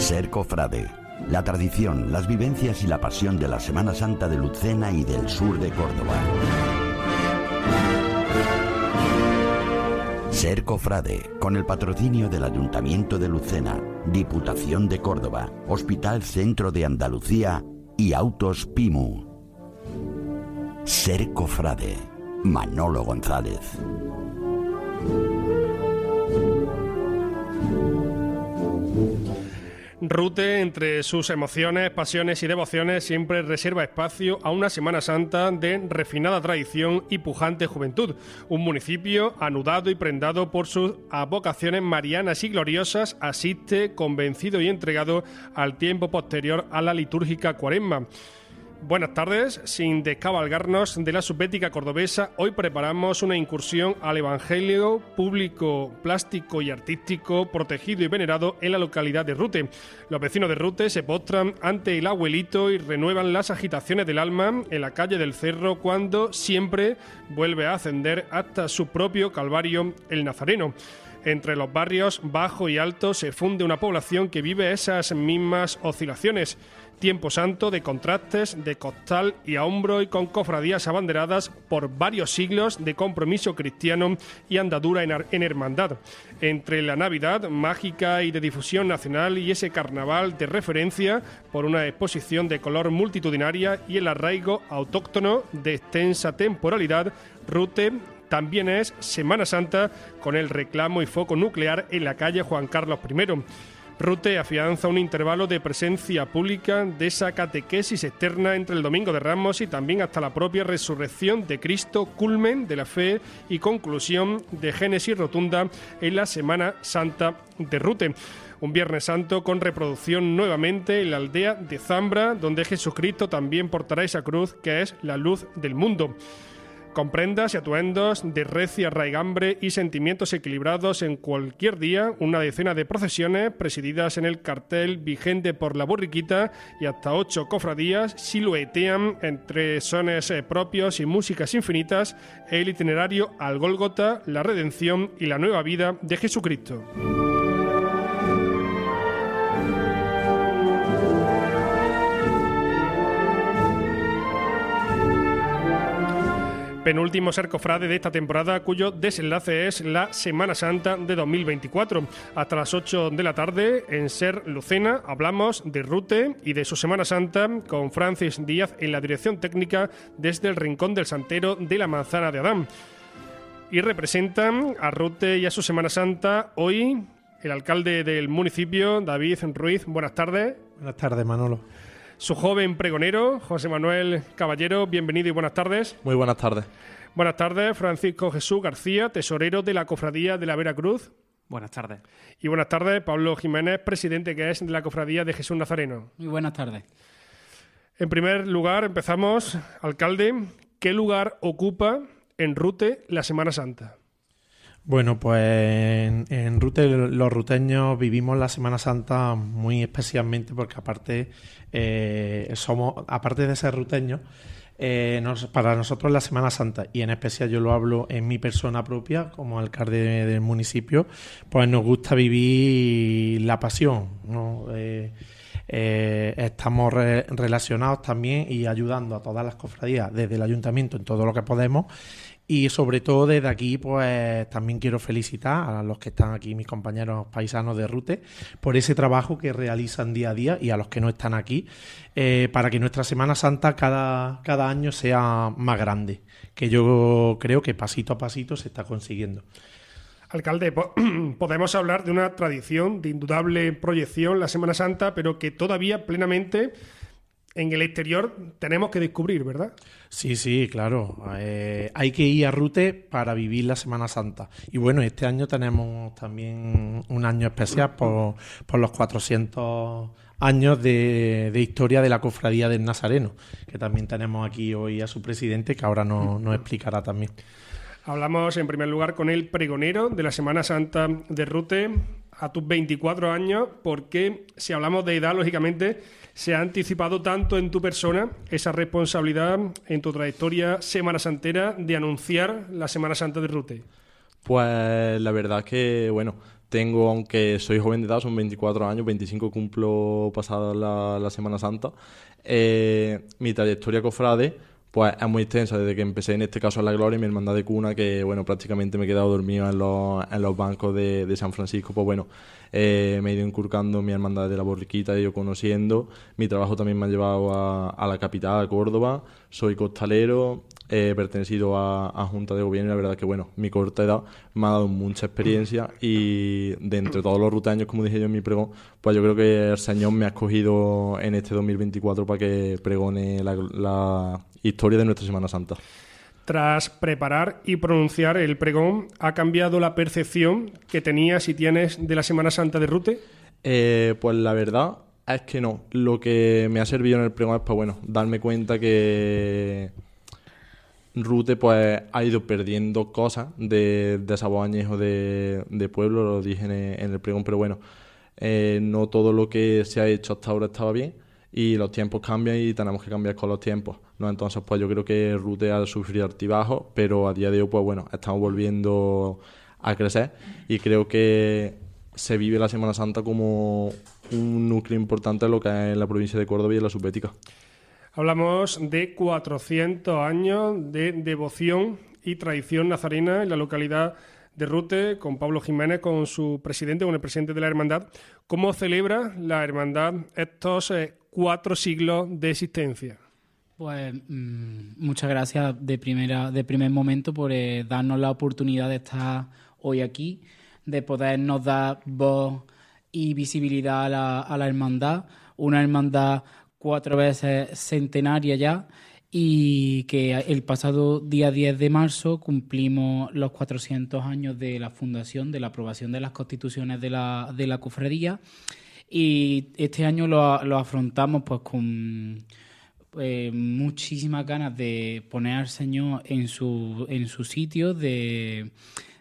Ser cofrade. La tradición, las vivencias y la pasión de la Semana Santa de Lucena y del sur de Córdoba. Ser cofrade, con el patrocinio del Ayuntamiento de Lucena, Diputación de Córdoba, Hospital Centro de Andalucía y Autos Pimu. Ser cofrade. Manolo González. Rute, entre sus emociones, pasiones y devociones, siempre reserva espacio a una Semana Santa de refinada tradición y pujante juventud. Un municipio anudado y prendado por sus vocaciones marianas y gloriosas, asiste convencido y entregado al tiempo posterior a la litúrgica Cuaresma. Buenas tardes. Sin descabalgarnos de la subética cordobesa, hoy preparamos una incursión al evangelio público, plástico y artístico, protegido y venerado en la localidad de Rute. Los vecinos de Rute se postran ante el abuelito y renuevan las agitaciones del alma en la calle del Cerro, cuando siempre vuelve a ascender hasta su propio Calvario el Nazareno. Entre los barrios bajo y alto se funde una población que vive esas mismas oscilaciones. Tiempo santo de contrastes, de costal y a hombro, y con cofradías abanderadas por varios siglos de compromiso cristiano y andadura en hermandad. Entre la Navidad mágica y de difusión nacional y ese carnaval de referencia por una exposición de color multitudinaria y el arraigo autóctono de extensa temporalidad, Rute también es Semana Santa, con el reclamo y foco nuclear en la calle Juan Carlos I. Rute afianza un intervalo de presencia pública de esa catequesis externa entre el Domingo de Ramos y también hasta la propia resurrección de Cristo, culmen de la fe y conclusión de génesis rotunda en la Semana Santa de Rute. Un Viernes Santo con reproducción nuevamente en la aldea de Zambra, donde Jesucristo también portará esa cruz que es la luz del mundo. Con prendas y atuendos de recia raigambre y sentimientos equilibrados en cualquier día, una decena de procesiones presididas en el cartel vigente por la borriquita y hasta 8 cofradías siluetean entre sones propios y músicas infinitas el itinerario al Gólgota, la redención y la nueva vida de Jesucristo. Penúltimo Ser cofrade de esta temporada, cuyo desenlace es la Semana Santa de 2024. Hasta las 8 de la tarde, en Ser Lucena, hablamos de Rute y de su Semana Santa con Francis Díaz en la dirección técnica desde el Rincón del Santero de la Manzana de Adán. Y representan a Rute y a su Semana Santa hoy el alcalde del municipio, David Ruiz. Buenas tardes. Buenas tardes, Manolo. Su joven pregonero, José Manuel Caballero, bienvenido y buenas tardes. Muy buenas tardes. Buenas tardes, Francisco Jesús García, tesorero de la Cofradía de la Veracruz. Buenas tardes. Y buenas tardes, Pablo Jiménez, presidente que es de la Cofradía de Jesús Nazareno. Muy buenas tardes. En primer lugar, empezamos, alcalde, ¿qué lugar ocupa en Rute la Semana Santa? Bueno, pues en Rute los ruteños vivimos la Semana Santa muy especialmente porque aparte de ser ruteños, para nosotros la Semana Santa, y en especial yo lo hablo en mi persona propia como alcalde del municipio, pues nos gusta vivir la pasión, ¿no? Estamos relacionados también y ayudando a todas las cofradías desde el ayuntamiento en todo lo que podemos. Y sobre todo desde aquí, pues también quiero felicitar a los que están aquí, mis compañeros paisanos de Rute, por ese trabajo que realizan día a día, y a los que no están aquí, para que nuestra Semana Santa cada año sea más grande, que yo creo que pasito a pasito se está consiguiendo. Alcalde, podemos hablar de una tradición de indudable proyección, la Semana Santa, pero que todavía plenamente en el exterior tenemos que descubrir, ¿verdad? Sí, claro. Hay que ir a Rute para vivir la Semana Santa. Y bueno, este año tenemos también un año especial por los 400 años de historia de la Cofradía del Nazareno, que también tenemos aquí hoy a su presidente, que ahora nos explicará también. Hablamos en primer lugar con el pregonero de la Semana Santa de Rute, a tus 24 años, porque si hablamos de edad, lógicamente, se ha anticipado tanto en tu persona esa responsabilidad en tu trayectoria semana santera de anunciar la Semana Santa de Rute. Pues la verdad es que, bueno, tengo, aunque soy joven de edad, son 24 años, 25 cumplo pasada la Semana Santa. Mi trayectoria cofrade pues es muy extensa, desde que empecé en este caso en La Gloria, mi hermandad de cuna, que bueno, prácticamente me he quedado dormido en los bancos de San Francisco. Pues bueno, me he ido inculcando mi hermandad de la Borriquita, he ido conociendo. Mi trabajo también me ha llevado a la capital, a Córdoba. Soy costalero, he pertenecido a Junta de Gobierno, y la verdad que bueno, mi corta edad me ha dado mucha experiencia, y de entre todos los ruteños, como dije yo en mi pregón, pues yo creo que el Señor me ha escogido en este 2024 para que pregone la historia de nuestra Semana Santa. Tras preparar y pronunciar el pregón, ¿ha cambiado la percepción que tenías y tienes de la Semana Santa de Rute? Pues la verdad es que no. Lo que me ha servido en el pregón es, pues bueno, darme cuenta que Rute pues ha ido perdiendo cosas de sabor añejo de pueblo, lo dije en el pregón, pero bueno, no todo lo que se ha hecho hasta ahora estaba bien, y los tiempos cambian y tenemos que cambiar con los tiempos, ¿no? Entonces pues yo creo que Rute ha sufrido altibajos, pero a día de hoy pues bueno, estamos volviendo a crecer, y creo que se vive la Semana Santa como un núcleo importante en lo que es en la provincia de Córdoba y en la Subbética. Hablamos de 400 años de devoción y tradición nazarena en la localidad de Rute, con Pablo Jiménez, con su presidente, con el presidente de la hermandad. ¿Cómo celebra la hermandad estos 4 siglos de existencia? Pues muchas gracias de primer momento por darnos la oportunidad de estar hoy aquí, de podernos dar voz y visibilidad a la hermandad, una hermandad 4 veces centenaria ya, y que el pasado día 10 de marzo cumplimos los 400 años de la fundación, de la aprobación de las constituciones de la cofradía, y este año lo afrontamos pues con muchísimas ganas de poner al Señor en su sitio, de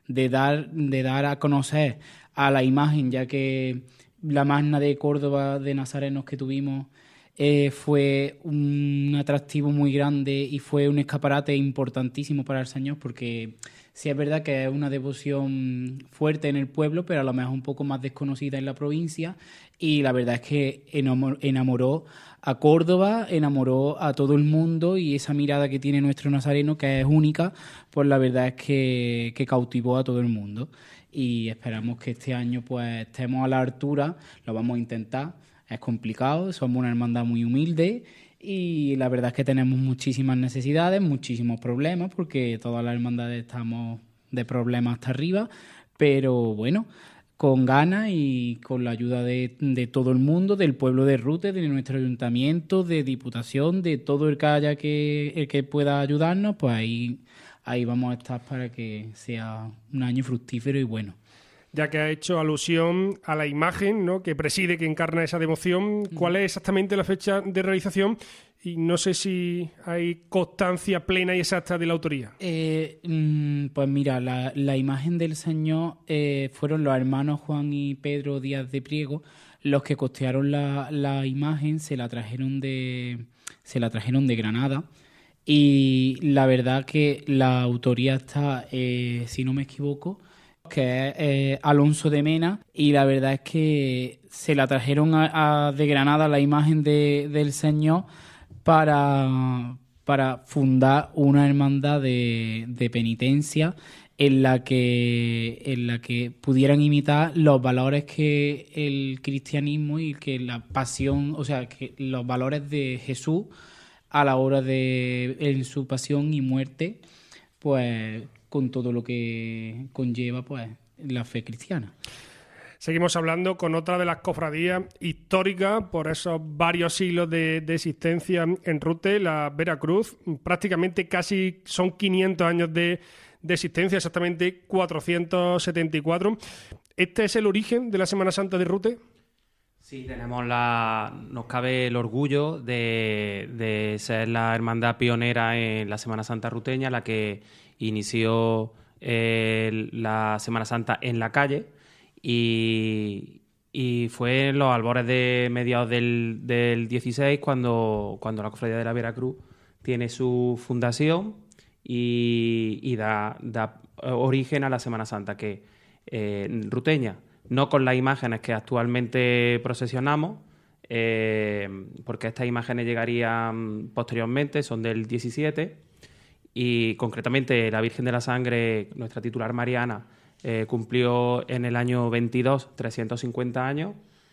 dar a conocer a la imagen, ya que la Magna de Córdoba de nazarenos que tuvimos fue un atractivo muy grande y fue un escaparate importantísimo para el Señor, porque sí es verdad que es una devoción fuerte en el pueblo, pero a lo mejor un poco más desconocida en la provincia, y la verdad es que enamoró a Córdoba, enamoró a todo el mundo, y esa mirada que tiene nuestro nazareno, que es única, pues la verdad es que cautivó a todo el mundo, y esperamos que este año pues estemos a la altura. Lo vamos a intentar. Es complicado, somos una hermandad muy humilde, y la verdad es que tenemos muchísimas necesidades, muchísimos problemas, porque todas las hermandades estamos de problemas hasta arriba, pero bueno, con ganas y con la ayuda de todo el mundo, del pueblo de Rute, de nuestro ayuntamiento, de Diputación, de todo el que pueda ayudarnos, pues ahí vamos a estar para que sea un año fructífero y bueno. Ya que ha hecho alusión a la imagen, ¿no?, que preside, que encarna esa devoción, ¿cuál es exactamente la fecha de realización? Y no sé si hay constancia plena y exacta de la autoría. Pues mira, la imagen del Señor fueron los hermanos Juan y Pedro Díaz de Priego los que costearon la imagen, se la trajeron de Granada, y la verdad que la autoría está, si no me equivoco, que es Alonso de Mena, y la verdad es que se la trajeron de Granada la imagen del Señor para fundar una hermandad de penitencia en la que pudieran imitar los valores que el cristianismo y que la pasión, o sea, que los valores de Jesús a la hora en su pasión y muerte, pues con todo lo que conlleva pues la fe cristiana. Seguimos hablando con otra de las cofradías históricas por esos varios siglos de existencia en Rute, la Veracruz. Prácticamente casi son 500 años de existencia, exactamente 474. ¿Este es el origen de la Semana Santa de Rute? Sí, nos cabe el orgullo de ser la hermandad pionera en la Semana Santa ruteña, la que inició la Semana Santa en la calle, y fue en los albores de mediados del 16 cuando la Cofradía de la Veracruz tiene su fundación y da origen a la Semana Santa, que ruteña, no con las imágenes que actualmente procesionamos, porque estas imágenes llegarían posteriormente, son del 17, y concretamente la Virgen de la Sangre, nuestra titular Mariana, cumplió en el año 22 350 años,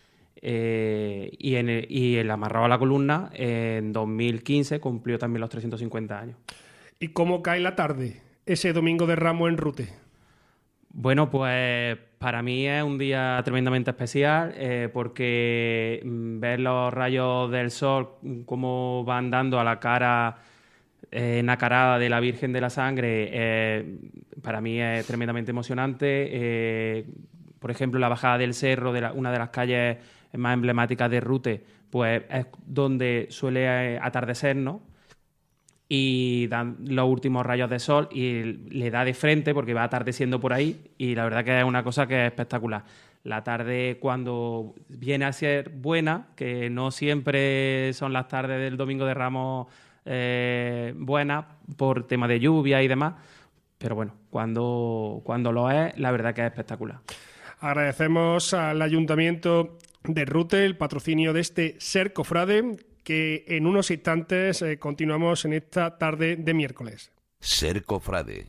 y el amarrado a la columna en 2015 cumplió también los 350 años. ¿Y cómo cae la tarde, ese domingo de Ramos en Rute? Bueno, pues para mí es un día tremendamente especial, porque ver los rayos del sol cómo van dando a la cara nacarada de la Virgen de la Sangre, para mí es tremendamente emocionante. Por ejemplo, la bajada del cerro, una de las calles más emblemáticas de Rute, pues es donde suele atardecer, ¿no? Y dan los últimos rayos de sol y le da de frente porque va atardeciendo por ahí, y la verdad que es una cosa que es espectacular. La tarde, cuando viene a ser buena, que no siempre son las tardes del Domingo de Ramos buenas por tema de lluvia y demás, pero bueno, cuando lo es, la verdad que es espectacular. Agradecemos al Ayuntamiento de Rute el patrocinio de este Ser Cofrade, que en unos instantes continuamos en esta tarde de miércoles. Ser Cofrade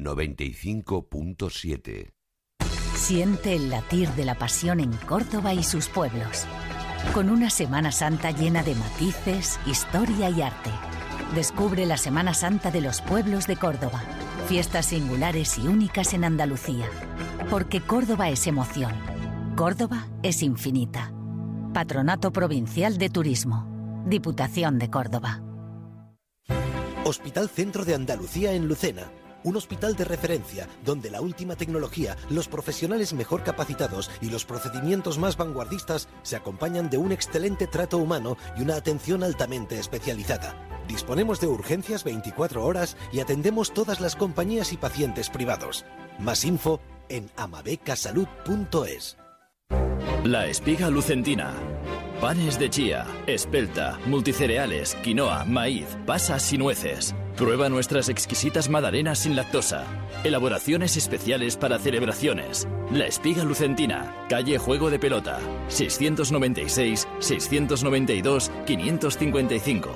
95.7. Siente el latir de la pasión en Córdoba y sus pueblos. Con una Semana Santa llena de matices, historia y arte. Descubre la Semana Santa de los pueblos de Córdoba. Fiestas singulares y únicas en Andalucía. Porque Córdoba es emoción. Córdoba es infinita. Patronato Provincial de Turismo. Diputación de Córdoba. Hospital Centro de Andalucía en Lucena. Un hospital de referencia donde la última tecnología, los profesionales mejor capacitados y los procedimientos más vanguardistas se acompañan de un excelente trato humano y una atención altamente especializada. Disponemos de urgencias 24 horas y atendemos todas las compañías y pacientes privados. Más info en amabecasalud.es. La Espiga Lucentina. Panes de chía, espelta, multicereales, quinoa, maíz, pasas y nueces. Prueba nuestras exquisitas magdalenas sin lactosa. Elaboraciones especiales para celebraciones. La Espiga Lucentina, calle Juego de Pelota, 696-692-555.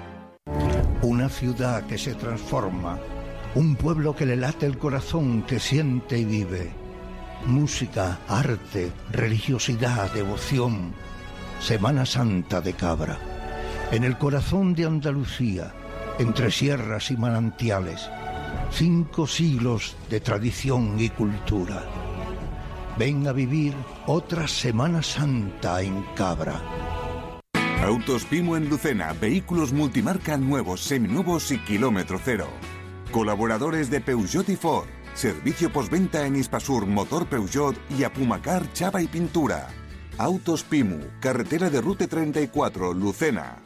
Una ciudad que se transforma, un pueblo que le late el corazón, que siente y vive. Música, arte, religiosidad, devoción. Semana Santa de Cabra. En el corazón de Andalucía, entre sierras y manantiales. 5 siglos de tradición y cultura. Ven a vivir otra Semana Santa en Cabra. Autos Pimu en Lucena, vehículos multimarca nuevos, seminuevos y kilómetro cero. Colaboradores de Peugeot y Ford. Servicio postventa en Hispasur, Motor Peugeot y Apumacar, Chapa y Pintura. Autos Pimu, carretera de Rute 34, Lucena.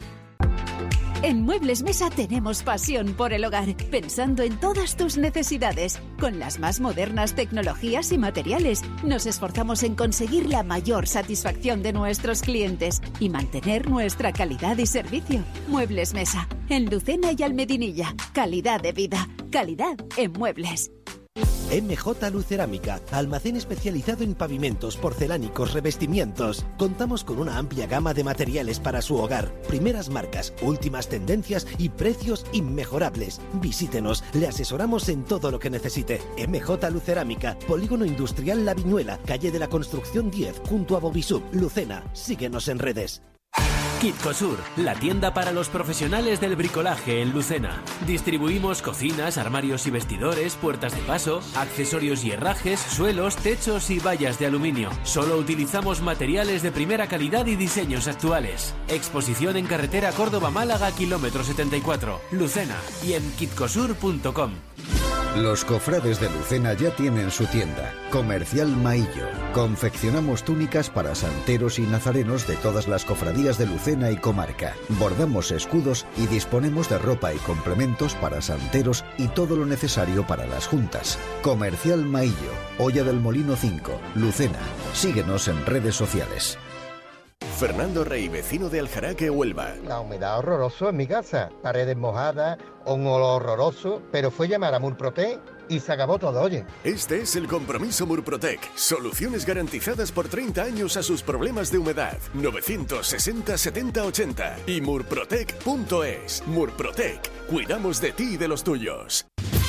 En Muebles Mesa tenemos pasión por el hogar, pensando en todas tus necesidades. Con las más modernas tecnologías y materiales, nos esforzamos en conseguir la mayor satisfacción de nuestros clientes y mantener nuestra calidad y servicio. Muebles Mesa, en Lucena y Almedinilla. Calidad de vida, calidad en muebles. MJ Lucerámica, almacén especializado en pavimentos, porcelánicos, revestimientos. Contamos con una amplia gama de materiales para su hogar, primeras marcas, últimas tendencias y precios inmejorables. Visítenos, le asesoramos en todo lo que necesite. MJ Lucerámica, Polígono Industrial La Viñuela, calle de la Construcción 10, junto a Bobisub, Lucena. Síguenos en redes. Kitcosur, la tienda para los profesionales del bricolaje en Lucena. Distribuimos cocinas, armarios y vestidores, puertas de paso, accesorios y herrajes, suelos, techos y vallas de aluminio. Solo utilizamos materiales de primera calidad y diseños actuales. Exposición en carretera Córdoba-Málaga, kilómetro 74, Lucena, y en kitcosur.com. Los cofrades de Lucena ya tienen su tienda, Comercial Maillo. Confeccionamos túnicas para santeros y nazarenos de todas las cofradías de Lucena y comarca. Bordamos escudos y disponemos de ropa y complementos para santeros y todo lo necesario para las juntas. Comercial Maillo, Olla del Molino 5, Lucena. Síguenos en redes sociales. Fernando Rey, vecino de Aljaraque, Huelva. La humedad horroroso en mi casa, paredes mojadas, un olor horroroso, pero fue llamar a Murprotec y se acabó todo, oye. Este es el compromiso Murprotec. Soluciones garantizadas por 30 años a sus problemas de humedad. 960 70 80 y murprotec.es. Murprotec. Cuidamos de ti y de los tuyos.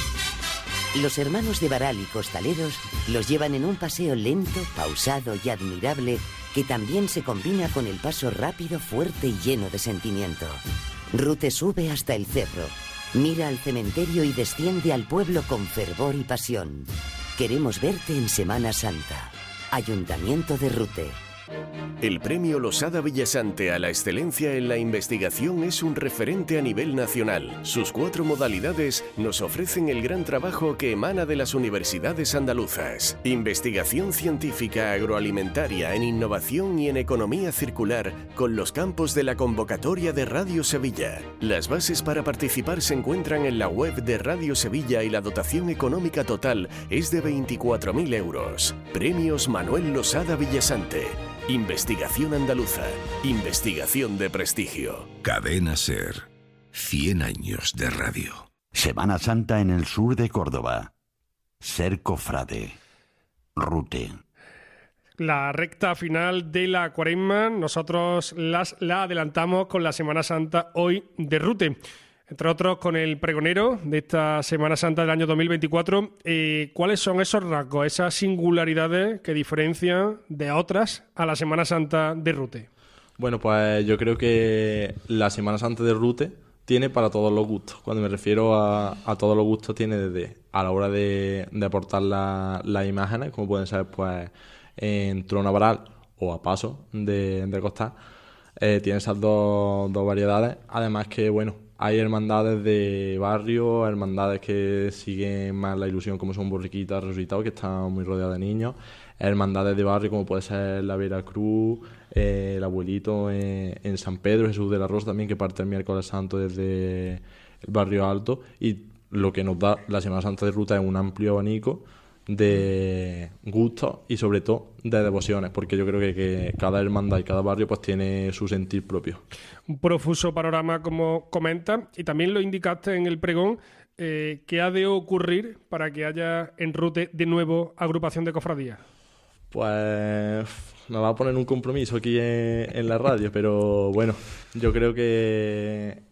Los hermanos de Varal y Costaleros los llevan en un paseo lento, pausado y admirable que también se combina con el paso rápido, fuerte y lleno de sentimiento. Rute sube hasta el cerro, mira al cementerio y desciende al pueblo con fervor y pasión. Queremos verte en Semana Santa. Ayuntamiento de Rute. El premio Losada Villasante a la excelencia en la investigación es un referente a nivel nacional. Sus 4 modalidades nos ofrecen el gran trabajo que emana de las universidades andaluzas. Investigación científica agroalimentaria en innovación y en economía circular con los campos de la convocatoria de Radio Sevilla. Las bases para participar se encuentran en la web de Radio Sevilla y la dotación económica total es de 24.000 euros. Premios Manuel Losada Villasante. Investigación andaluza. Investigación de prestigio. Cadena SER. 100 años de radio. Semana Santa en el sur de Córdoba. Ser cofrade. Rute. La recta final de la Cuaresma, nosotros la adelantamos con la Semana Santa hoy de Rute. Entre otros, con el pregonero de esta Semana Santa del año 2024, ¿cuáles son esos rasgos, esas singularidades que diferencian de otras a la Semana Santa de Rute? Bueno, pues yo creo que la Semana Santa de Rute tiene para todos los gustos. Cuando me refiero a todos los gustos, tiene desde a la hora de aportar las imágenes, como pueden ser pues en trono a varal o a paso de costar. Tiene esas dos variedades. Además que, bueno, hay hermandades de barrio, hermandades que siguen más la ilusión, como son Borriquitas, Resucitados, que están muy rodeadas de niños. Hermandades de barrio, como puede ser la Veracruz, el Abuelito en San Pedro, Jesús de la Rosa también, que parte el miércoles santo desde el barrio alto. Y lo que nos da la Semana Santa de Ruta es un amplio abanico de gustos y sobre todo de devociones, porque yo creo que cada hermandad y cada barrio pues tiene su sentir propio. Un profuso panorama, como comenta, y también lo indicaste en el pregón. ¿Qué ha de ocurrir para que haya en Rute de nuevo agrupación de cofradías? Pues me va a poner un compromiso aquí en la radio, pero bueno, yo creo que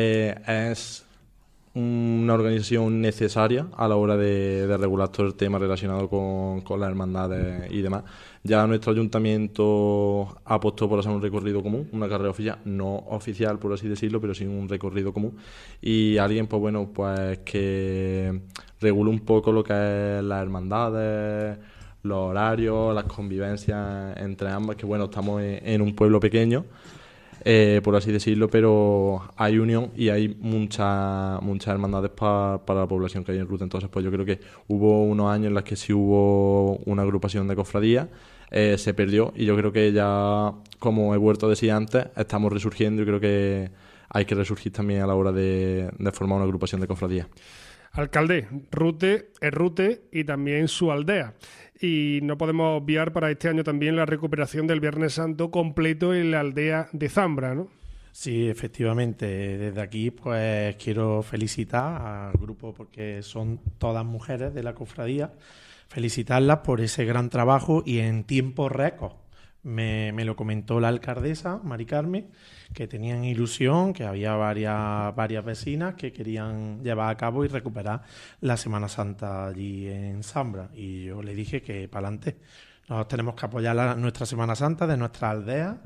es una organización necesaria a la hora de regular todo el tema relacionado con las hermandades y demás. Ya nuestro ayuntamiento apostó por hacer un recorrido común, una carrera oficial, no oficial por así decirlo, pero sí un recorrido común, y alguien pues bueno, pues que regule un poco lo que es las hermandades, los horarios, las convivencias entre ambas, que bueno, estamos en un pueblo pequeño, por así decirlo, pero hay unión y hay muchas hermandades para la población que hay en Rute. Entonces pues yo creo que hubo unos años en los que sí hubo una agrupación de cofradías, se perdió, y yo creo que ya, como he vuelto a decir antes, estamos resurgiendo, y creo que hay que resurgir también a la hora de formar una agrupación de cofradías. Alcalde, Rute es Rute y también su aldea. Y no podemos obviar para este año también la recuperación del Viernes Santo completo en la aldea de Zambra, ¿no? Sí, efectivamente. Desde aquí pues quiero felicitar al grupo, porque son todas mujeres de la cofradía, felicitarlas por ese gran trabajo y en tiempo récord. Me lo comentó la alcaldesa, Mari Carmen, que tenían ilusión, que había varias vecinas que querían llevar a cabo y recuperar la Semana Santa allí en Zambra. Y yo le dije que para adelante. Nosotros tenemos que apoyar nuestra Semana Santa de nuestra aldea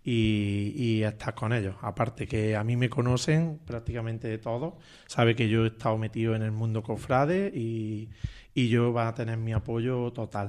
y estar con ellos. Aparte que a mí me conocen prácticamente todos, sabe que yo he estado metido en el mundo cofrade y yo va a tener mi apoyo total.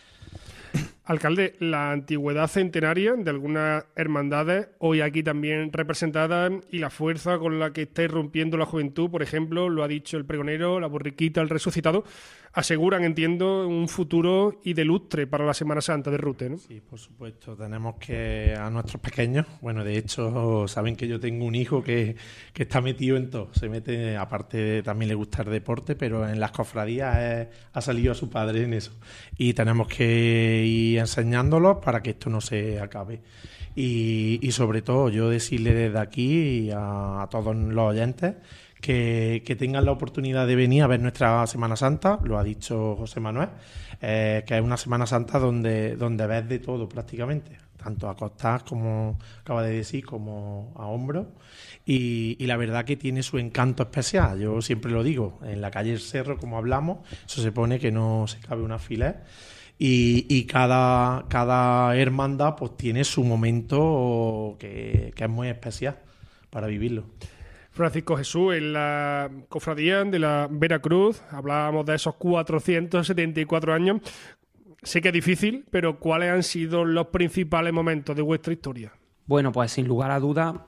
Alcalde, la antigüedad centenaria de algunas hermandades, hoy aquí también representadas, y la fuerza con la que está irrumpiendo la juventud, por ejemplo, lo ha dicho el pregonero, la Borriquita, el Resucitado, aseguran, entiendo, un futuro y de lustre para la Semana Santa de Rute, ¿no? Sí, por supuesto. Tenemos que a nuestros pequeños, bueno, de hecho, saben que yo tengo un hijo que está metido en todo. Se mete, aparte también le gusta el deporte, pero en las cofradías ha salido a su padre en eso. Y tenemos que ir enseñándolos para que esto no se acabe. Y sobre todo, yo decirle desde aquí a todos los oyentes que tengan la oportunidad de venir a ver nuestra Semana Santa, lo ha dicho José Manuel, que es una Semana Santa donde ves de todo prácticamente, tanto a costas, como acaba de decir, como a hombros, y la verdad que tiene su encanto especial. Yo siempre lo digo, en la calle El Cerro, como hablamos, eso se pone que no se cabe una fila, y cada hermandad pues tiene su momento que es muy especial para vivirlo. Francisco Jesús, en la cofradía de la Veracruz hablábamos de esos 474 años. Sé que es difícil, pero ¿cuáles han sido los principales momentos de vuestra historia? Bueno, pues sin lugar a duda,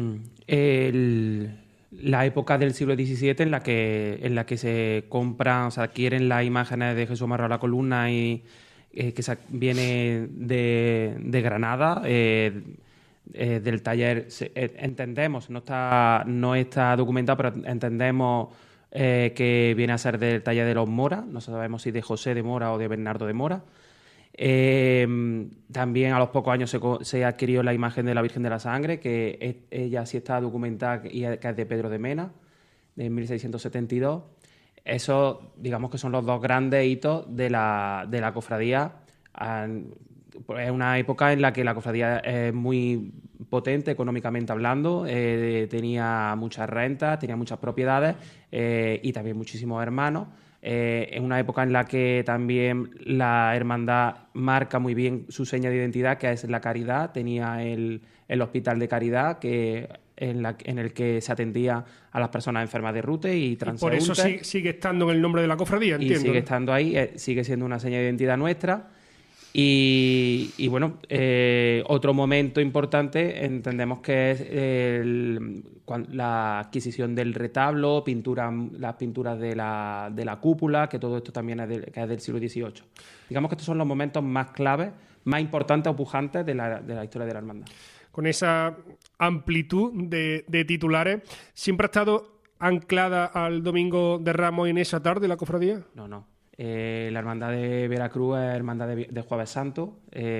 la época del siglo XVII en la que se compran, o sea, adquieren las imágenes de Jesús amarrado a la columna y que viene de Granada, del taller, entendemos, no está documentado, pero entendemos que viene a ser del taller de los Mora, no sabemos si de José de Mora o de Bernardo de Mora. También a los pocos años se adquirió la imagen de la Virgen de la Sangre, que ella sí está documentada y que es de Pedro de Mena, de 1672. Esos, digamos que son los dos grandes hitos de la cofradía. Es una época en la que la cofradía es muy potente económicamente hablando, tenía muchas rentas, tenía muchas propiedades y también muchísimos hermanos. Es una época en la que también la hermandad marca muy bien su seña de identidad, que es la caridad. Tenía el hospital de caridad en el que se atendía a las personas enfermas de Rute y transeúntes. Y por eso sigue estando en el nombre de la cofradía, entiendo. Y sigue estando ahí, sigue siendo una seña de identidad nuestra. Y bueno, otro momento importante entendemos que es la adquisición del retablo, las pinturas de la cúpula, que todo esto también que es del siglo XVIII. Digamos que estos son los momentos más claves, más importantes o pujantes de la historia de la hermandad. Con esa amplitud de titulares, ¿siempre ha estado anclada al Domingo de Ramos en esa tarde la cofradía? No. La hermandad de Veracruz es hermandad de Jueves Santo.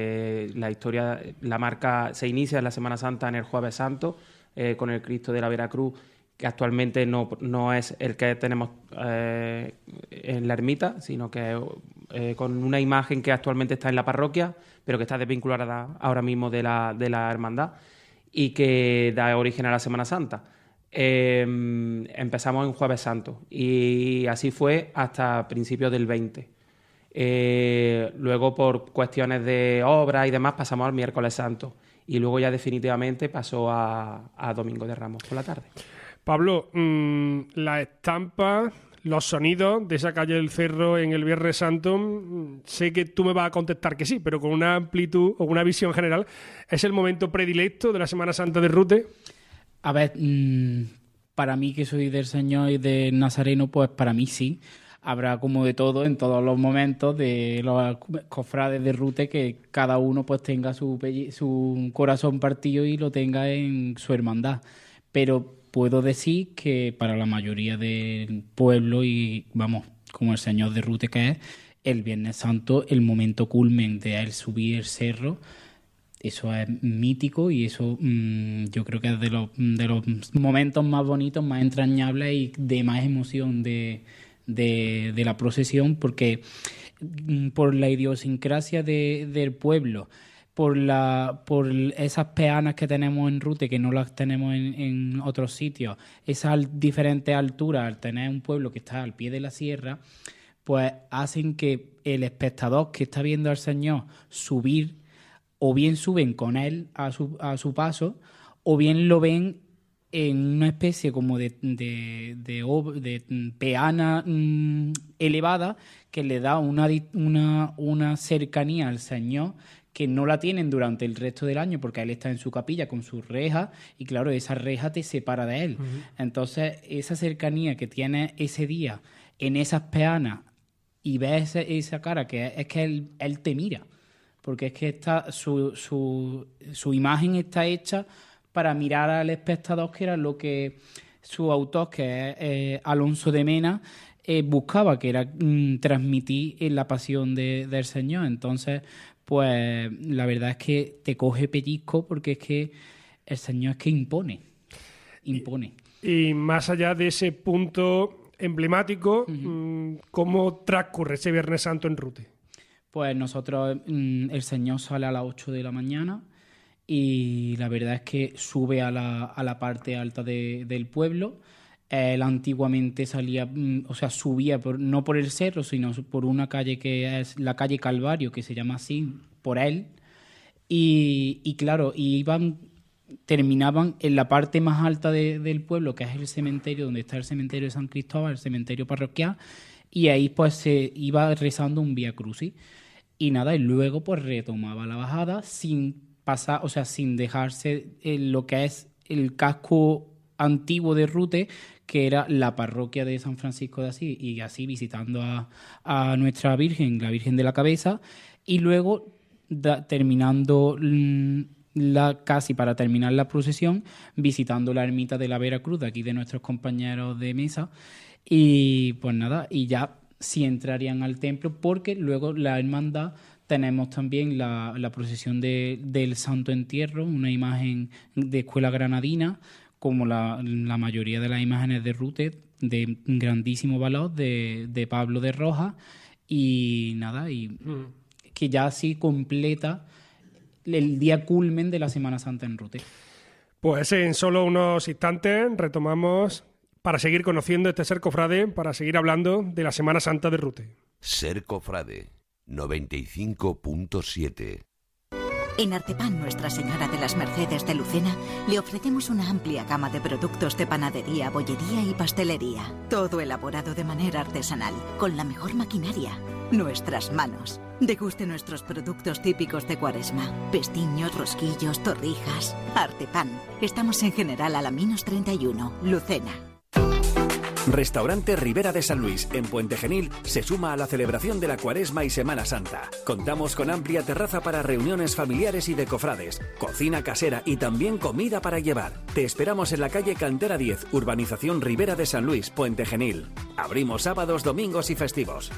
La marca se inicia en la Semana Santa en el Jueves Santo, con el Cristo de la Veracruz, que actualmente no es el que tenemos en la ermita, sino que con una imagen que actualmente está en la parroquia, pero que está desvinculada ahora mismo de la hermandad y que da origen a la Semana Santa. Empezamos en Jueves Santo y así fue hasta principios del 20. Luego, por cuestiones de obra y demás, pasamos al Miércoles Santo y luego ya definitivamente pasó a Domingo de Ramos por la tarde. Pablo, la estampa, los sonidos de esa calle del Cerro en el Viernes Santo, sé que tú me vas a contestar que sí, pero con una amplitud o una visión general, ¿es el momento predilecto de la Semana Santa de Rute? A ver, para mí que soy del Señor y de Nazareno, pues para mí sí. Habrá como de todo en todos los momentos de los cofrades de Rute, que cada uno pues tenga su corazón partido y lo tenga en su hermandad. Pero puedo decir que para la mayoría del pueblo y, vamos, como el Señor de Rute que es, el Viernes Santo, el momento culmen de él subir el cerro, eso es mítico y eso yo creo que es de los momentos más bonitos, más entrañables y de más emoción de la procesión, porque por la idiosincrasia del pueblo, por esas peanas que tenemos en Rute, que no las tenemos en otros sitios, esas diferentes alturas, al tener un pueblo que está al pie de la sierra, pues hacen que el espectador que está viendo al Señor subir, o bien suben con él a su paso, o bien lo ven en una especie como de peana elevada que le da una cercanía al Señor que no la tienen durante el resto del año, porque él está en su capilla con sus rejas y claro, esa reja te separa de él. Uh-huh. Entonces, esa cercanía que tiene ese día en esas peanas y ves esa cara que es que él te mira, porque es que su imagen está hecha para mirar al espectador, que era lo que su autor, que es Alonso de Mena, buscaba, que era transmitir la pasión del Señor. Entonces, pues la verdad es que te coge pellizco, porque es que el Señor es que impone. Y más allá de ese punto emblemático, ¿cómo transcurre ese Viernes Santo en Rute? Pues nosotros, el Señor sale a las 8 de la mañana y la verdad es que sube a la parte alta del pueblo. Él antiguamente salía, subía no por el cerro, sino por una calle que es la calle Calvario, que se llama así, por él. Y claro, terminaban en la parte más alta del pueblo, que es el cementerio, donde está el cementerio de San Cristóbal, el cementerio parroquial, y ahí pues se iba rezando un Vía Crucis. Y nada, y luego pues retomaba la bajada sin pasar, sin dejarse lo que es el casco antiguo de Rute, que era la parroquia de San Francisco de Asís, y así visitando a nuestra Virgen, la Virgen de la Cabeza, y luego terminando casi para terminar la procesión, visitando la ermita de la Veracruz, de aquí de nuestros compañeros de mesa, y pues nada, y ya sí entrarían al templo, porque luego la hermandad tenemos también la procesión del Santo Entierro, una imagen de escuela granadina, como la mayoría de las imágenes de Rute, de grandísimo valor, de Pablo de Rojas, y nada, y que ya así completa el día culmen de la Semana Santa en Rute. Pues en solo unos instantes retomamos para seguir conociendo este Ser Cofrade, para seguir hablando de la Semana Santa de Rute. Ser Cofrade 95.7. En Artepan Nuestra Señora de las Mercedes de Lucena le ofrecemos una amplia gama de productos de panadería, bollería y pastelería. Todo elaborado de manera artesanal, con la mejor maquinaria. Nuestras manos. Deguste nuestros productos típicos de Cuaresma. Pestiños, rosquillos, torrijas. Artepan. Estamos en General Alaminos 31, Lucena. Restaurante Ribera de San Luis, en Puente Genil, se suma a la celebración de la Cuaresma y Semana Santa. Contamos con amplia terraza para reuniones familiares y de cofrades, cocina casera y también comida para llevar. Te esperamos en la calle Cantera 10, urbanización Ribera de San Luis, Puente Genil. Abrimos sábados, domingos y festivos.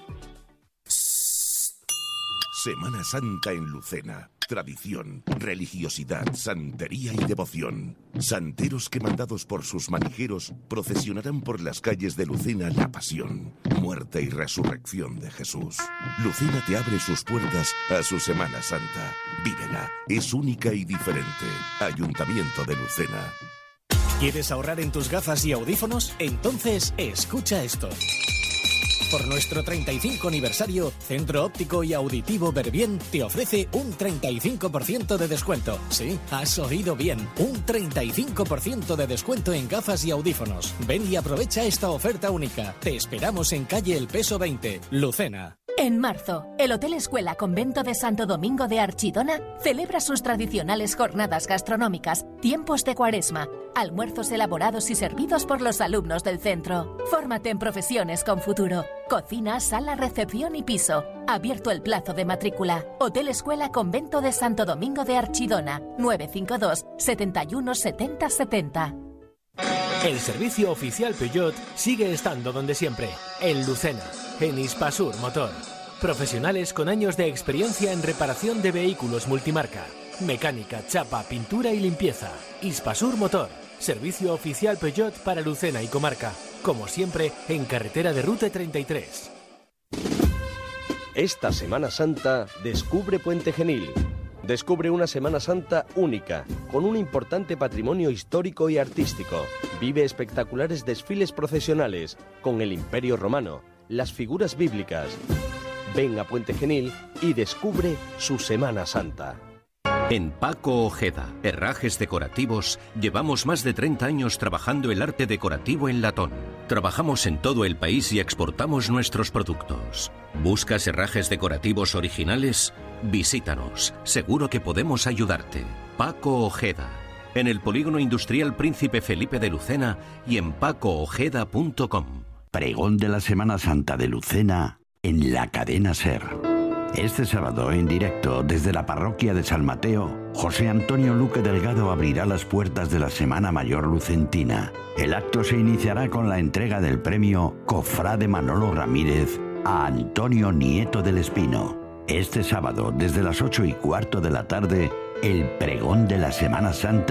Semana Santa en Lucena. Tradición, religiosidad, santería y devoción. Santeros que, mandados por sus manijeros, procesionarán por las calles de Lucena la pasión, muerte y resurrección de Jesús. Lucena te abre sus puertas a su Semana Santa. Vívela, es única y diferente. Ayuntamiento de Lucena. ¿Quieres ahorrar en tus gafas y audífonos? Entonces, escucha esto. Por nuestro 35 aniversario, Centro Óptico y Auditivo Berbien te ofrece un 35% de descuento. Sí, has oído bien, un 35% de descuento en gafas y audífonos. Ven y aprovecha esta oferta única. Te esperamos en calle El Peso 20, Lucena. En marzo, el Hotel Escuela Convento de Santo Domingo de Archidona celebra sus tradicionales jornadas gastronómicas, tiempos de Cuaresma, almuerzos elaborados y servidos por los alumnos del centro. Fórmate en profesiones con futuro. Cocina, sala, recepción y piso. Abierto el plazo de matrícula. Hotel Escuela Convento de Santo Domingo de Archidona, 952 71 70 70. El servicio oficial Peugeot sigue estando donde siempre, en Lucena, en Hispasur Motor. Profesionales con años de experiencia en reparación de vehículos multimarca, mecánica, chapa, pintura y limpieza. Hispasur Motor, servicio oficial Peugeot para Lucena y comarca. Como siempre, en carretera de Rute 33. Esta Semana Santa, descubre Puente Genil. Descubre una Semana Santa única, con un importante patrimonio histórico y artístico. Vive espectaculares desfiles procesionales, con el Imperio Romano, las figuras bíblicas. Ven a Puente Genil y descubre su Semana Santa. En Paco Ojeda, Herrajes Decorativos, llevamos más de 30 años trabajando el arte decorativo en latón. Trabajamos en todo el país y exportamos nuestros productos. ¿Buscas herrajes decorativos originales? Visítanos, seguro que podemos ayudarte. Paco Ojeda, en el Polígono Industrial Príncipe Felipe de Lucena y en pacoojeda.com. Pregón de la Semana Santa de Lucena en la cadena SER. Este sábado, en directo, desde la parroquia de San Mateo, José Antonio Luque Delgado abrirá las puertas de la Semana Mayor Lucentina. El acto se iniciará con la entrega del premio Cofrade Manolo Ramírez a Antonio Nieto del Espino. Este sábado, desde las 8:15 de la tarde, el pregón de la Semana Santa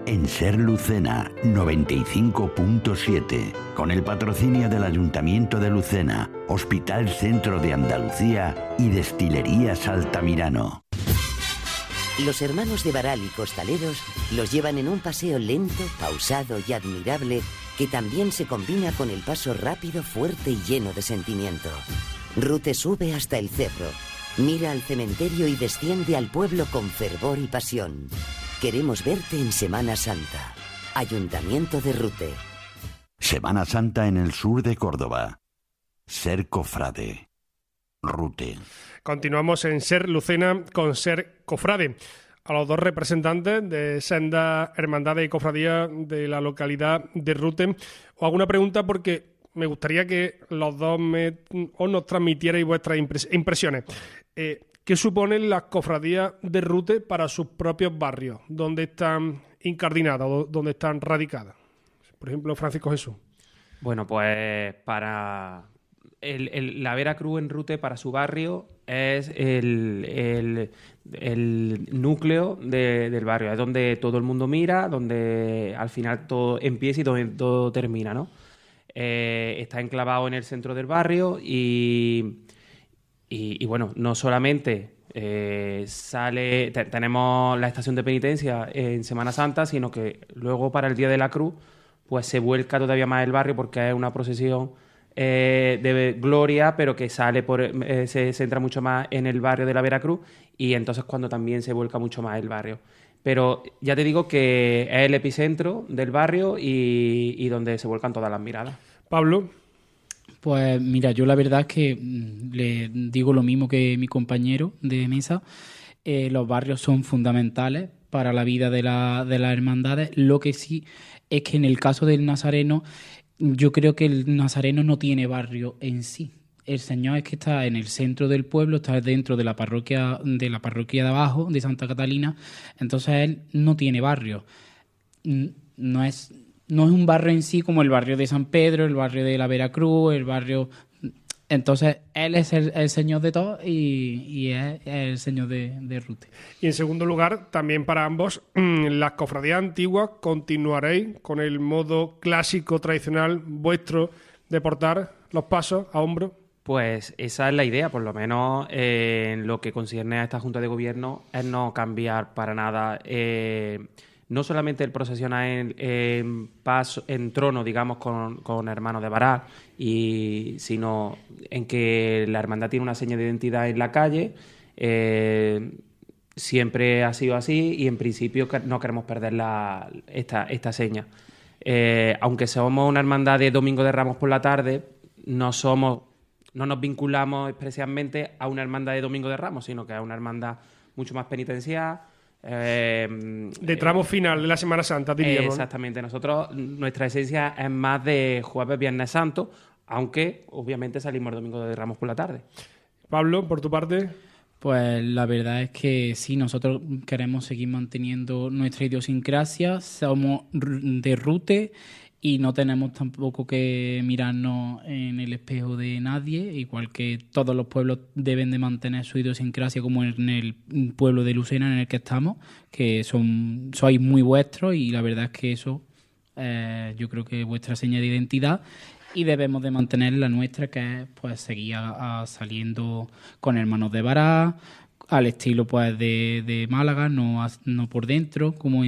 en Ser Lucena 95.7, con el patrocinio del Ayuntamiento de Lucena, Hospital Centro de Andalucía y Destilerías Altamirano. Los hermanos de Baral y Costaleros los llevan en un paseo lento, pausado y admirable que también se combina con el paso rápido, fuerte y lleno de sentimiento. Rute sube hasta el cerro, mira al cementerio y desciende al pueblo con fervor y pasión. Queremos verte en Semana Santa. Ayuntamiento de Rute. Semana Santa en el sur de Córdoba. Ser Cofrade. Rute. Continuamos en Ser Lucena con Ser Cofrade. A los dos representantes de sendas hermandades y cofradías de la localidad de Rute, os hago una pregunta porque me gustaría que los dos nos transmitierais vuestras impresiones. ¿Qué suponen las cofradías de Rute para sus propios barrios? ¿Dónde están incardinadas o dónde están radicadas? Por ejemplo, Francisco Jesús. Bueno, pues para la Vera Cruz en Rute, para su barrio, es el núcleo del barrio. Es donde todo el mundo mira, donde al final todo empieza y donde todo termina, ¿no? Está enclavado en el centro del barrio y bueno, no solamente tenemos la estación de penitencia en Semana Santa, sino que luego para el Día de la Cruz pues se vuelca todavía más el barrio porque es una procesión de gloria, pero que se centra mucho más en el barrio de la Veracruz, y entonces cuando también se vuelca mucho más el barrio. Pero ya te digo que es el epicentro del barrio y donde se vuelcan todas las miradas. Pablo. Pues mira, yo la verdad es que le digo lo mismo que mi compañero de mesa. Los barrios son fundamentales para la vida de las hermandades. Lo que sí es que en el caso del nazareno, yo creo que el nazareno no tiene barrio en sí. El Señor es que está en el centro del pueblo, está dentro de la parroquia de abajo, de Santa Catalina. Entonces él no tiene barrio. No es un barrio en sí como el barrio de San Pedro, el barrio de la Veracruz, el barrio... Entonces, él es el señor de todo y es el señor de Rute. Y en segundo lugar, también para ambos, las cofradías antiguas, ¿continuaréis con el modo clásico, tradicional vuestro de portar los pasos a hombro? Pues esa es la idea, por lo menos en lo que concierne a esta Junta de Gobierno, es no cambiar para nada... no solamente el procesionar en trono, digamos, con hermanos de Baral, sino en que la hermandad tiene una seña de identidad en la calle. Siempre ha sido así y en principio no queremos perder esta seña. Aunque somos una hermandad de Domingo de Ramos por la tarde, no nos vinculamos especialmente a una hermandad de Domingo de Ramos, sino que a una hermandad mucho más penitencial. De tramo final de la Semana Santa, diríamos. Exactamente. Nuestra esencia es más de Jueves, Viernes Santo, aunque obviamente salimos el Domingo de Ramos por la tarde. Pablo, por tu parte. Pues la verdad es que sí, nosotros queremos seguir manteniendo nuestra idiosincrasia, somos de Rute y no tenemos tampoco que mirarnos en el espejo de nadie, igual que todos los pueblos deben de mantener su idiosincrasia, como en el pueblo de Lucena en el que estamos, que sois muy vuestros y la verdad es que eso yo creo que es vuestra seña de identidad y debemos de mantener la nuestra, que es pues seguir saliendo con hermanos de Baral, al estilo pues de Málaga, no por dentro, como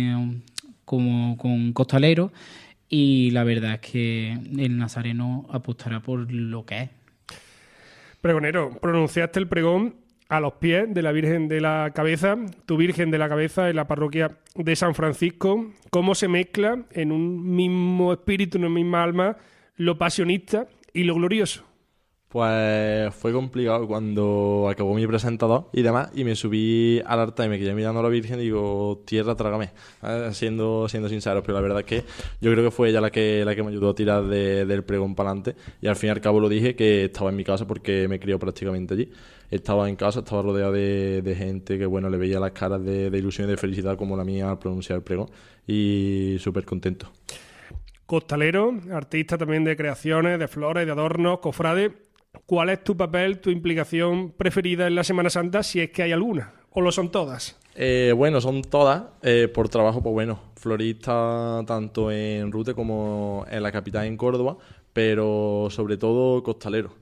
con Costaleros. Y la verdad es que el nazareno apostará por lo que es. Pregonero, pronunciaste el pregón a los pies de la Virgen de la Cabeza, tu Virgen de la Cabeza en la parroquia de San Francisco. ¿Cómo se mezcla en un mismo espíritu, en una misma alma, lo pasionista y lo glorioso? Pues fue complicado cuando acabó mi presentador y demás, y me subí al altar y me quedé mirando a la Virgen y digo, tierra, trágame, siendo sincero, pero la verdad es que yo creo que fue ella la que me ayudó a tirar del pregón para adelante, y al fin y al cabo lo dije, que estaba en mi casa porque me crió prácticamente allí. Estaba en casa, estaba rodeado de gente que, bueno, le veía las caras de ilusión y de felicidad como la mía al pronunciar el pregón, y súper contento. Costalero, artista también de creaciones, de flores, de adornos, cofrade. ¿Cuál es tu papel, tu implicación preferida en la Semana Santa, si es que hay alguna? ¿O lo son todas? Bueno, son todas. Por trabajo, pues bueno, florista tanto en Rute como en la capital, en Córdoba, pero sobre todo costalero.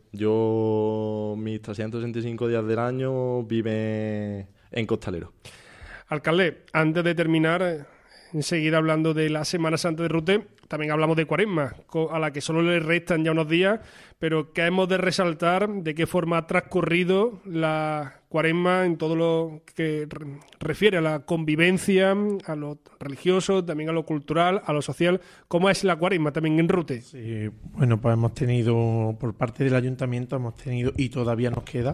Yo mis 365 días del año vive en costalero. Alcalde, antes de terminar, enseguida hablando de la Semana Santa de Rute, también hablamos de Cuaresma, a la que solo le restan ya unos días, pero que hemos de resaltar de qué forma ha transcurrido la Cuaresma en todo lo que refiere a la convivencia, a lo religioso, también a lo cultural, a lo social. ¿Cómo es la Cuaresma también en Rute? Sí, bueno, pues hemos tenido, por parte del Ayuntamiento, y todavía nos queda,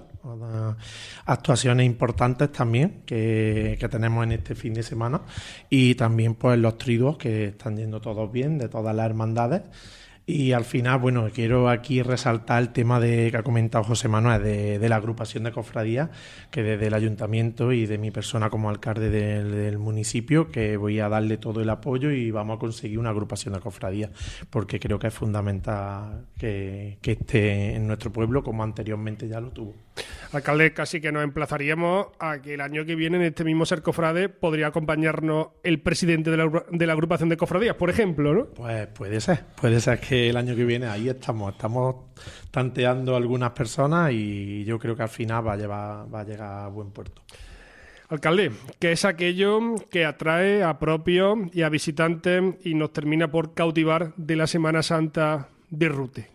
actuaciones importantes también que tenemos en este fin de semana, y también pues los triduos que están yendo todos bien, de todas las hermandades. Y al final, bueno, quiero aquí resaltar el tema que ha comentado José Manuel, de la agrupación de cofradías, que desde el Ayuntamiento y de mi persona como alcalde del municipio, que voy a darle todo el apoyo y vamos a conseguir una agrupación de cofradías, porque creo que es fundamental que esté en nuestro pueblo como anteriormente ya lo tuvo. Alcalde, casi que nos emplazaríamos a que el año que viene en este mismo Ser Cofrade podría acompañarnos el presidente de la agrupación de cofradías, por ejemplo, ¿no? Pues puede ser que el año que viene ahí estamos tanteando a algunas personas y yo creo que al final va a llegar a buen puerto. Alcalde, ¿qué es aquello que atrae a propios y a visitantes y nos termina por cautivar de la Semana Santa de Rute?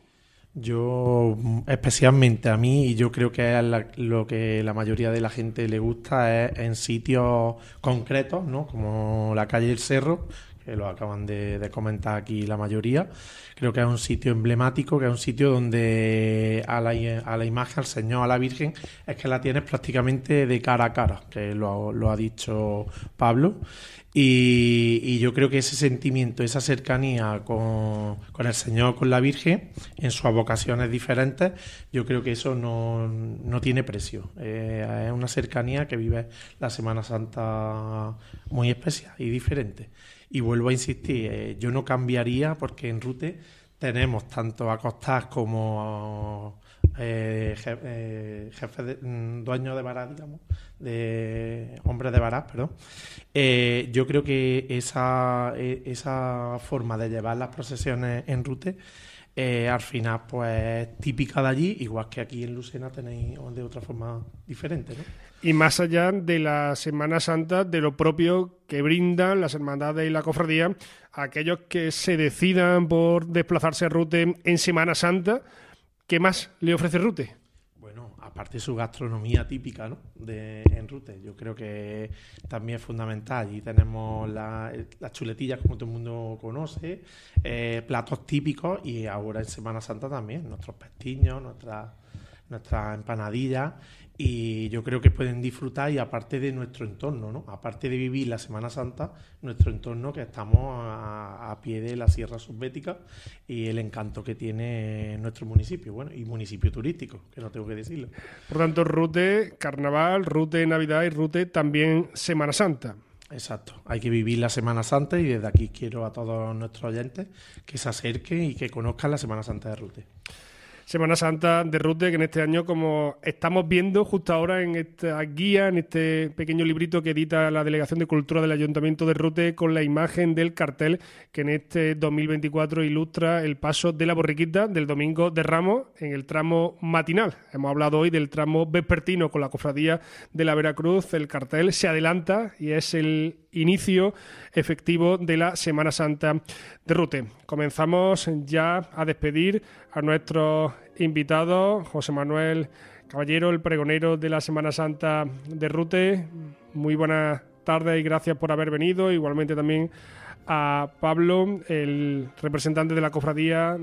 Yo, especialmente a mí, y yo creo que es lo que la mayoría de la gente le gusta, es en sitios concretos, ¿no? Como la calle del Cerro, que lo acaban de comentar aquí la mayoría. Creo que es un sitio emblemático, que es un sitio donde a la imagen, al Señor, a la Virgen, es que la tienes prácticamente de cara a cara, que lo ha dicho Pablo. Y yo creo que ese sentimiento, esa cercanía con el Señor, con la Virgen, en sus vocaciones diferentes, yo creo que eso no tiene precio. Es una cercanía que vive la Semana Santa muy especial y diferente. Y vuelvo a insistir, yo no cambiaría, porque en Rute tenemos tanto acostás como jefes dueños de varas, digamos, de hombres de varas, perdón. Yo creo que esa forma de llevar las procesiones en Rute al final pues es típica de allí, igual que aquí en Lucena tenéis de otra forma diferente, ¿no? Y más allá de la Semana Santa, de lo propio que brindan las hermandades y la cofradía a aquellos que se decidan por desplazarse a Rute en Semana Santa, ¿qué más le ofrece Rute? Bueno, aparte de su gastronomía típica, ¿no? En Rute, yo creo que también es fundamental. Allí tenemos las chuletillas, como todo el mundo conoce, platos típicos, y ahora en Semana Santa también, nuestros pestiños, nuestras empanadillas, y yo creo que pueden disfrutar, y aparte de nuestro entorno, ¿no? Aparte de vivir la Semana Santa, nuestro entorno, que estamos a pie de la Sierra Subbética, y el encanto que tiene nuestro municipio, bueno, y municipio turístico, que no tengo que decirlo. Por tanto, Rute Carnaval, Rute Navidad y Rute también Semana Santa. Exacto, hay que vivir la Semana Santa, y desde aquí quiero a todos nuestros oyentes que se acerquen y que conozcan la Semana Santa de Rute. Semana Santa de Rute, que en este año, como estamos viendo justo ahora en esta guía, en este pequeño librito que edita la Delegación de Cultura del Ayuntamiento de Rute, con la imagen del cartel que en este 2024 ilustra el paso de la borriquita del Domingo de Ramos en el tramo matinal. Hemos hablado hoy del tramo vespertino con la Cofradía de la Veracruz. El cartel se adelanta y es el inicio efectivo de la Semana Santa de Rute. Comenzamos ya a despedir a nuestros invitados. José Manuel Caballero, el pregonero de la Semana Santa de Rute, muy buenas tardes y gracias por haber venido. Igualmente también a Pablo, el representante de la cofradía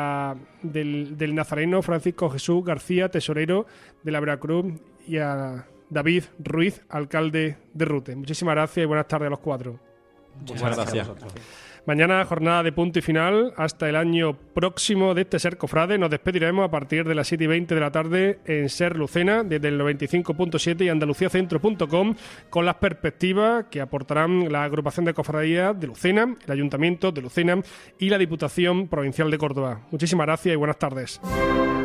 del Nazareno, Francisco Jesús García, tesorero de la Veracruz, y a David Ruiz, alcalde de Rute. Muchísimas gracias y buenas tardes a los cuatro. Muchas gracias. Mañana jornada de punto y final. Hasta el año próximo de este Ser Cofrade. Nos despediremos a partir de las 7:20 de la tarde en Ser Lucena, desde el 95.7 y andaluciacentro.com, con las perspectivas que aportarán la agrupación de cofradías de Lucena, el Ayuntamiento de Lucena y la Diputación Provincial de Córdoba. Muchísimas gracias y buenas tardes.